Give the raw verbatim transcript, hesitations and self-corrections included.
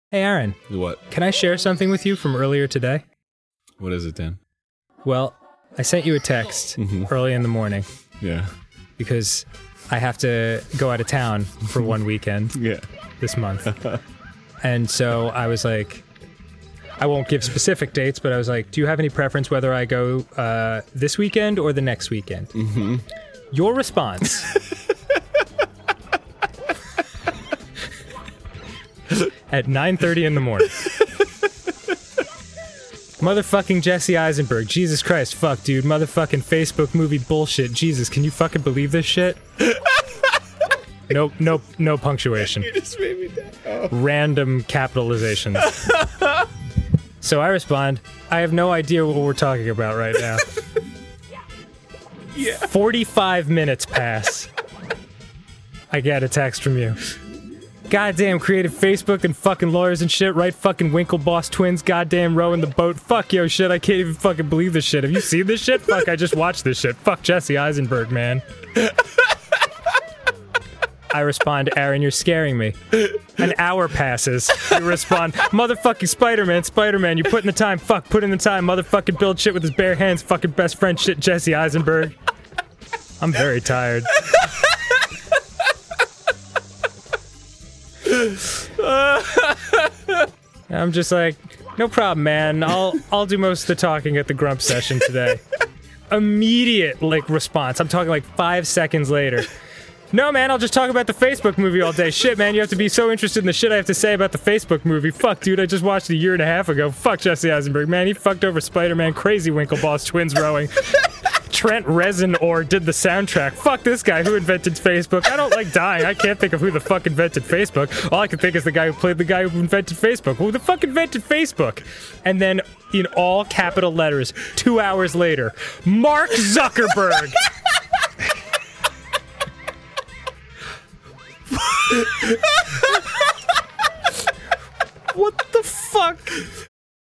Hey, Aaron. What? Can I share something with you from earlier today? What is it, Dan? Well, I sent you a text Mhm. early in the morning Yeah. because I have to go out of town for one weekend Yeah. this month. And so I was like, I won't give specific dates, but I was like, do you have any preference whether I go uh, this weekend or the next weekend? Mm-hmm. Your response... at nine thirty in the morning. Motherfucking Jesse Eisenberg. Jesus Christ, fuck, dude. Motherfucking Facebook movie bullshit. Jesus, can you fucking believe this shit? Nope, nope, no punctuation. You just made me die. Oh. Random capitalizations. So I respond, I have no idea what we're talking about right now. Yeah. forty-five minutes pass. I get a text from you. Goddamn creative Facebook and fucking lawyers and shit, right? Fucking Winklevoss twins, goddamn rowing the boat. Fuck yo shit, I can't even fucking believe this shit. Have you seen this shit? Fuck, I just watched this shit. Fuck Jesse Eisenberg, man. I respond, Aaron, you're scaring me. An hour passes. You respond, motherfucking Spider-Man, Spider-Man, you put in the time. Fuck, put in the time. Motherfucking build shit with his bare hands. Fucking best friend shit, Jesse Eisenberg. I'm very tired. I'm just like, no problem, man. I'll I'll do most of the talking at the Grump session today. Immediate, like, response. I'm talking like five seconds later. No, man, I'll just talk about the Facebook movie all day. Shit, man, you have to be so interested in the shit I have to say about the Facebook movie. Fuck, dude, I just watched it a year and a half ago. Fuck Jesse Eisenberg, man. He fucked over Spider-Man. Crazy Winklevoss twins rowing. Trent Reznor or did the soundtrack. Fuck this guy who invented Facebook. I don't like dying. I can't think of who the fuck invented Facebook. All I can think is the guy who played the guy who invented Facebook. Who the fuck invented Facebook? And then, in all capital letters, two hours later, Mark Zuckerberg.